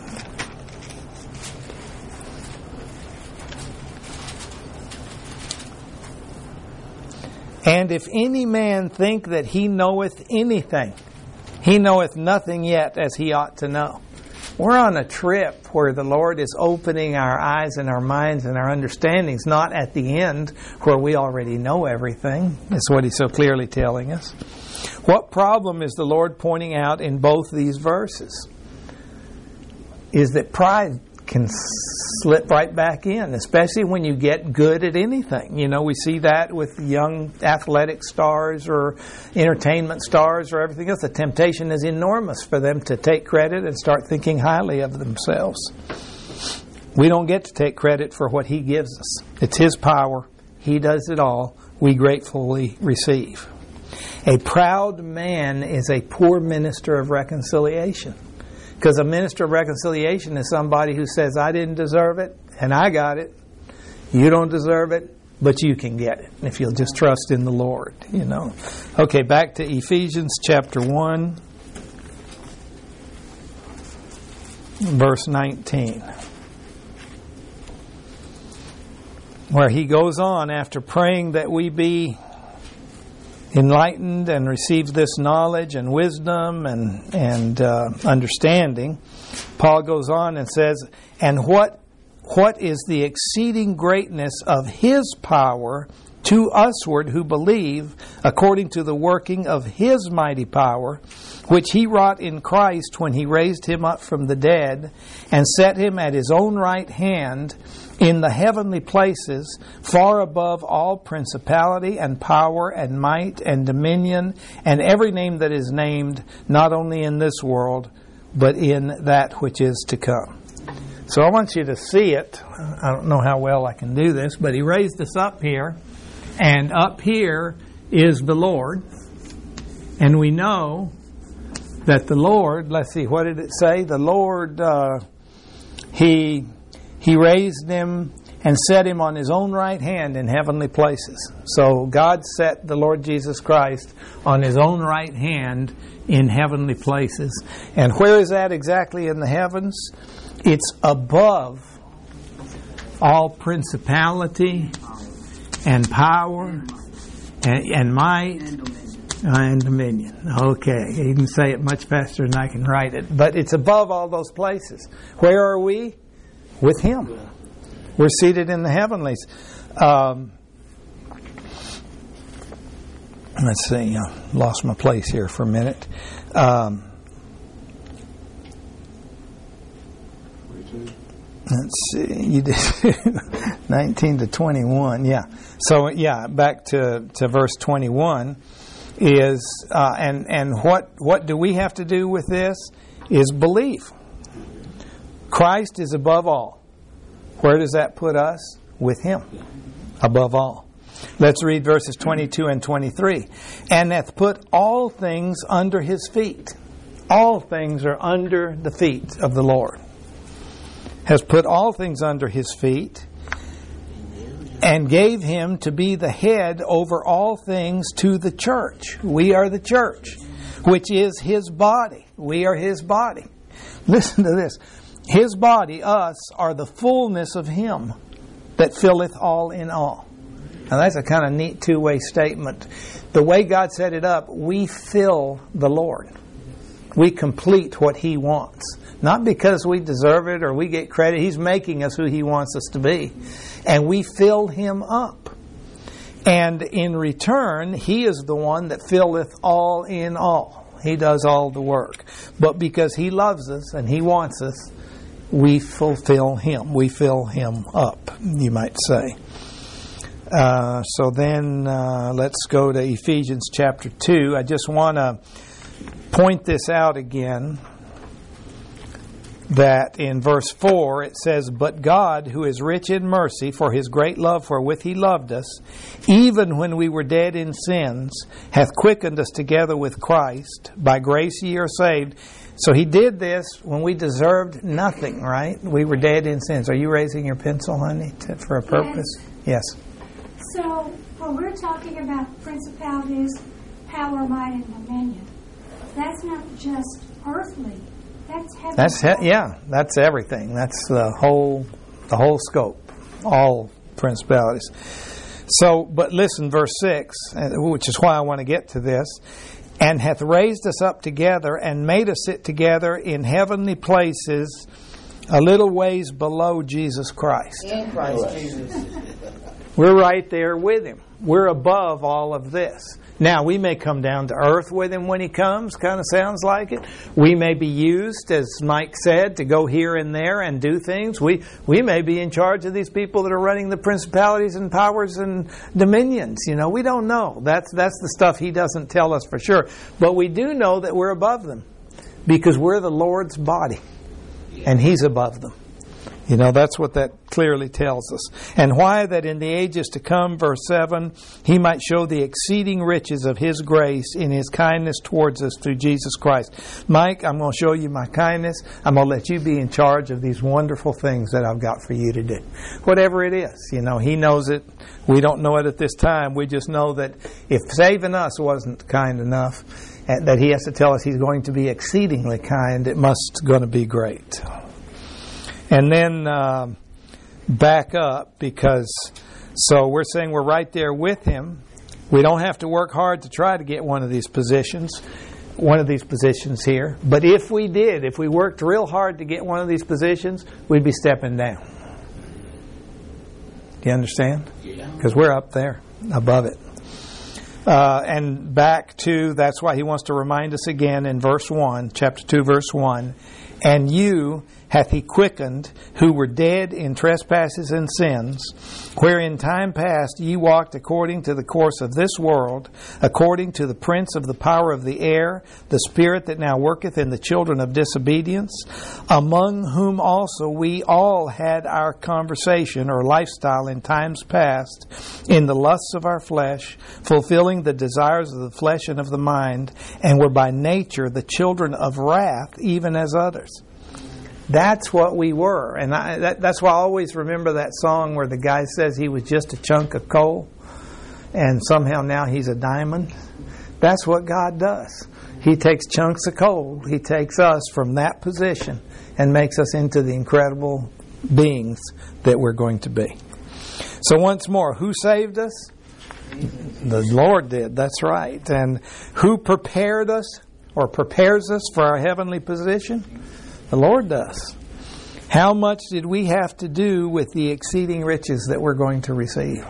"And if any man think that he knoweth anything, he knoweth nothing yet as he ought to know." We're on a trip where the Lord is opening our eyes and our minds and our understandings, not at the end where we already know everything. That's what He's so clearly telling us. What problem is the Lord pointing out in both these verses? Is that pride can slip right back in, especially when you get good at anything. We see that with young athletic stars or entertainment stars or everything else. The temptation is enormous for them to take credit and start thinking highly of themselves. We don't get to take credit for what He gives us. It's His power. He does it all. We gratefully receive. A proud man is a poor minister of reconciliation. Because a minister of reconciliation is somebody who says, "I didn't deserve it, and I got it. You don't deserve it, but you can get it if you'll just trust in the Lord." Okay, back to Ephesians chapter 1, verse 19. Where he goes on after praying that we be enlightened and receive this knowledge and wisdom and understanding. Paul goes on and says, "And what is the exceeding greatness of His power to usward who believe, according to the working of His mighty power, which He wrought in Christ when He raised Him up from the dead, and set Him at His own right hand in the heavenly places, far above all principality and power and might and dominion, and every name that is named, not only in this world, but in that which is to come." So I want you to see it. I don't know how well I can do this, but He raised us up here, and up here is the Lord. And we know that the Lord, let's see, what did it say? The Lord, He raised Him and set Him on His own right hand in heavenly places. So God set the Lord Jesus Christ on His own right hand in heavenly places. And where is that exactly in the heavens? It's above all principality and power and might and dominion. Okay, you can say it much faster than I can write it. But it's above all those places. Where are we? With Him. We're seated in the heavenlies. Let's see, I lost my place here for a minute. Let's see, you did 19 to 21, yeah. So, yeah, back to verse 21 is, and what do we have to do with this? Is believe. Christ is above all. Where does that put us? With Him. Above all. Let's read verses 22 and 23. "And hath put all things under His feet." All things are under the feet of the Lord. "Has put all things under His feet, and gave Him to be the head over all things to the church." We are the church, which is His body. We are His body. Listen to this. His body, us, are the fullness of Him that filleth all in all. Now that's a kind of neat two-way statement. The way God set it up, we fill the Lord. We complete what He wants. Not because we deserve it or we get credit. He's making us who He wants us to be. And we fill Him up. And in return, He is the one that filleth all in all. He does all the work. But because He loves us and He wants us, we fulfill Him. We fill Him up, you might say. So then let's go to Ephesians chapter 2. I just want to point this out again, that in verse 4 it says, "But God, who is rich in mercy, for His great love wherewith He loved us, even when we were dead in sins, hath quickened us together with Christ. By grace ye are saved." So He did this when we deserved nothing, right? We were dead in sins. Are you raising your pencil, honey, for a purpose? Yes. So when we're talking about principalities, power, might, and dominion, that's not just earthly. That's heavenly. That's everything. That's the whole scope, all principalities. So, but listen, verse 6, which is why I want to get to this. "And hath raised us up together and made us sit together in heavenly places a little ways below Jesus Christ." In Christ Jesus. We're right there with Him. We're above all of this. Now, we may come down to earth with Him when He comes, kind of sounds like it. We may be used, as Mike said, to go here and there and do things. We may be in charge of these people that are running the principalities and powers and dominions. You know, we don't know. That's the stuff He doesn't tell us for sure. But we do know that we're above them because we're the Lord's body and He's above them. You know, that's what that clearly tells us. "And why that in the ages to come," verse 7, "He might show the exceeding riches of His grace in His kindness towards us through Jesus Christ." Mike, I'm going to show you my kindness. I'm going to let you be in charge of these wonderful things that I've got for you to do. Whatever it is, you know, He knows it. We don't know it at this time. We just know that if saving us wasn't kind enough, that He has to tell us He's going to be exceedingly kind, it must going to be great. And then back up, because so we're saying we're right there with Him. We don't have to work hard to try to get one of these positions here. But if we did, if we worked real hard to get one of these positions, we'd be stepping down. Do you understand? Yeah. Because we're up there, above it. And back to, that's why He wants to remind us again in verse 1, chapter 2, verse 1, "And you hath He quickened, who were dead in trespasses and sins, where in time past ye walked according to the course of this world, according to the prince of the power of the air, the spirit that now worketh in the children of disobedience, among whom also we all had our conversation," or lifestyle, "in times past, in the lusts of our flesh, fulfilling the desires of the flesh and of the mind, and were by nature the children of wrath, even as others." That's what we were. And that's why I always remember that song where the guy says he was just a chunk of coal and somehow now he's a diamond. That's what God does. He takes chunks of coal. He takes us from that position and makes us into the incredible beings that we're going to be. So once more, who saved us? The Lord did. That's right. And who prepared us or prepares us for our heavenly position? The Lord does. How much did we have to do with the exceeding riches that we're going to receive?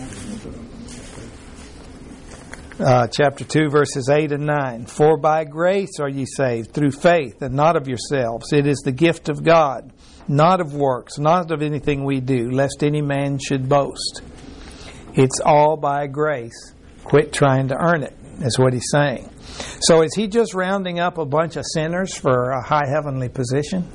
Chapter 2, verses 8 and 9. "For by grace are ye saved, through faith, and not of yourselves. It is the gift of God, not of works, not of anything we do, lest any man should boast." It's all by grace. Quit trying to earn it, is what He's saying. So is He just rounding up a bunch of sinners for a high heavenly position?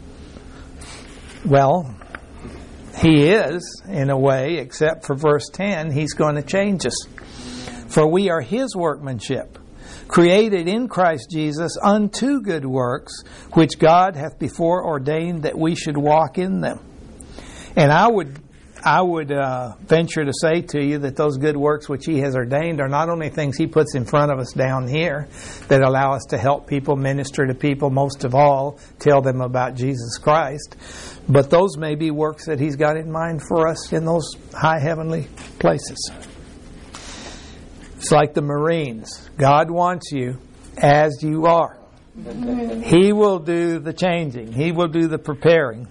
Well, He is, in a way, except for verse 10, He's going to change us. "For we are His workmanship, created in Christ Jesus unto good works, which God hath before ordained that we should walk in them." And I I would venture to say to you that those good works which He has ordained are not only things He puts in front of us down here that allow us to help people, minister to people, most of all, tell them about Jesus Christ, but those may be works that He's got in mind for us in those high heavenly places. It's like the Marines. God wants you as you are. He will do the changing. He will do the preparing.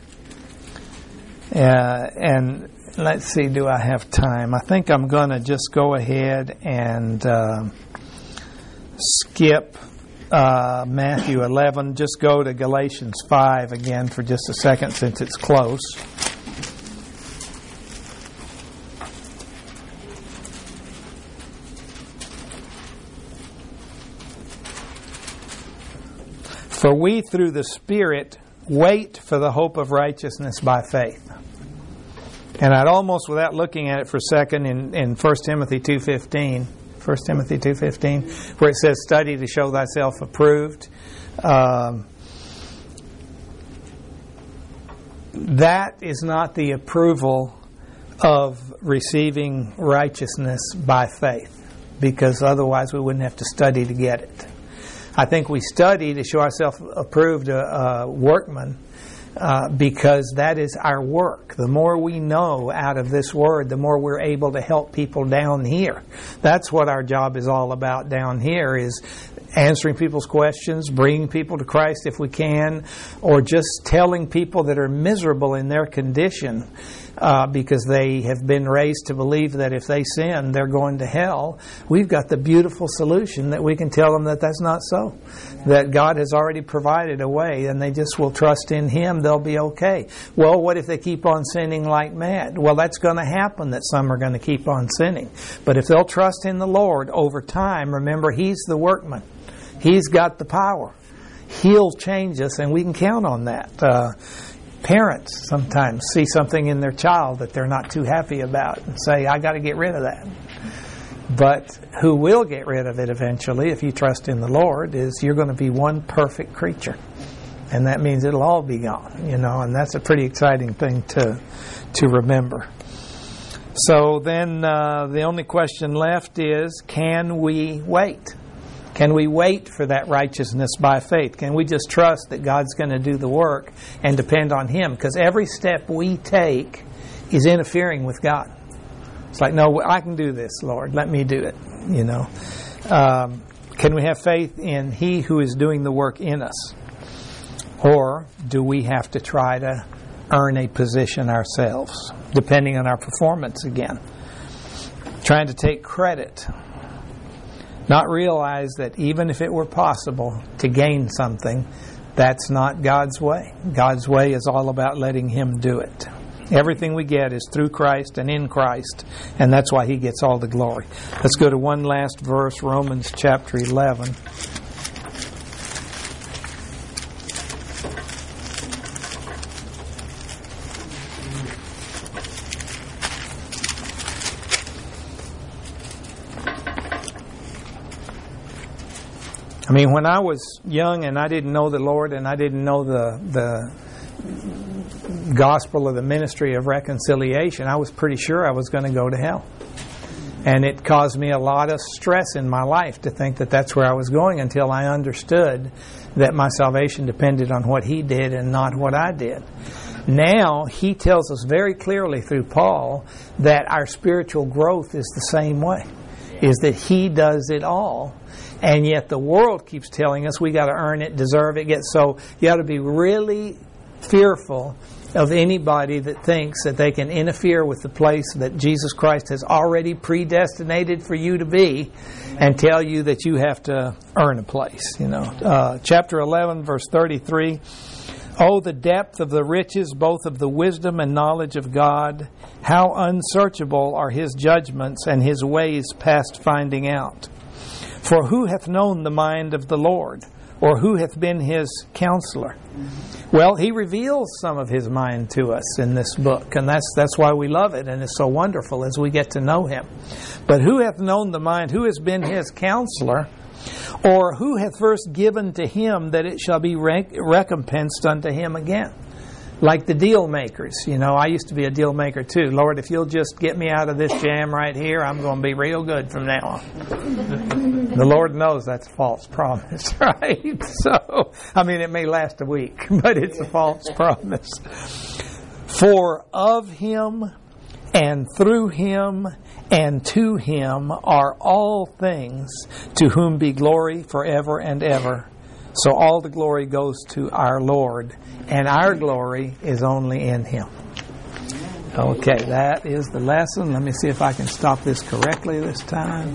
And let's see, do I have time? I think I'm going to just go ahead and skip Matthew 11. Just go to Galatians 5 again for just a second since it's close. For we through the Spirit wait for the hope of righteousness by faith. And I'd almost, without looking at it for a second, in 1 Timothy 2:15, 1 Timothy 2:15, where it says, study to show thyself approved. That is not the approval of receiving righteousness by faith, because otherwise we wouldn't have to study to get it. I think we study to show ourselves approved workmen because that is our work. The more we know out of this Word, the more we're able to help people down here. That's what our job is all about down here, is answering people's questions, bringing people to Christ if we can, or just telling people that are miserable in their condition because they have been raised to believe that if they sin, they're going to hell. We've got the beautiful solution that we can tell them that that's not so, that God has already provided a way, and they just will trust in Him, they'll be okay. Well, what if they keep on sinning like mad? Well, that's going to happen, that some are going to keep on sinning. But if they'll trust in the Lord over time, remember, He's the workman. He's got the power. He'll change us, and we can count on that. Parents sometimes see something in their child that they're not too happy about and say, I got to get rid of that. But who will get rid of it eventually, if you trust in the Lord, is you're going to be one perfect creature. And that means it'll all be gone, and that's a pretty exciting thing to remember. So then the only question left is, can we wait? Can we wait for that righteousness by faith? Can we just trust that God's going to do the work and depend on Him? Because every step we take is interfering with God. It's like, no, I can do this, Lord. Let me do it, Can we have faith in He who is doing the work in us? Or do we have to try to earn a position ourselves, depending on our performance again? Trying to take credit. Not realize that even if it were possible to gain something, that's not God's way. God's way is all about letting Him do it. Everything we get is through Christ and in Christ, and that's why He gets all the glory. Let's go to one last verse, Romans chapter 11. I mean, when I was young and I didn't know the Lord and I didn't know the gospel of the ministry of reconciliation, I was pretty sure I was going to go to hell. And it caused me a lot of stress in my life to think that that's where I was going, until I understood that my salvation depended on what He did and not what I did. Now, He tells us very clearly through Paul that our spiritual growth is the same way, is that He does it all. And yet the world keeps telling us we got to earn it, deserve it, so you got to be really fearful of anybody that thinks that they can interfere with the place that Jesus Christ has already predestinated for you to be and tell you that you have to earn a place. Chapter 11, verse 33. Oh, the depth of the riches, both of the wisdom and knowledge of God! How unsearchable are His judgments, and His ways past finding out! For who hath known the mind of the Lord? Or who hath been His counselor? Well, He reveals some of His mind to us in this book, and that's why we love it, and it's so wonderful as we get to know Him. But who hath known the mind? Who has been His counselor? Or who hath first given to Him that it shall be recompensed unto Him again? Like the deal makers. You know, I used to be a deal maker too. Lord, if you'll just get me out of this jam right here, I'm going to be real good from now on. The Lord knows that's a false promise, right? So, I mean, it may last a week, but it's a false promise. For of Him and through Him and to Him are all things, to whom be glory forever and ever. So all the glory goes to our Lord, and our glory is only in Him. Okay, that is the lesson. Let me see if I can stop this correctly this time.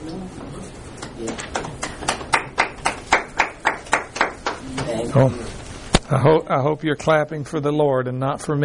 Oh, I hope you're clapping for the Lord and not for me.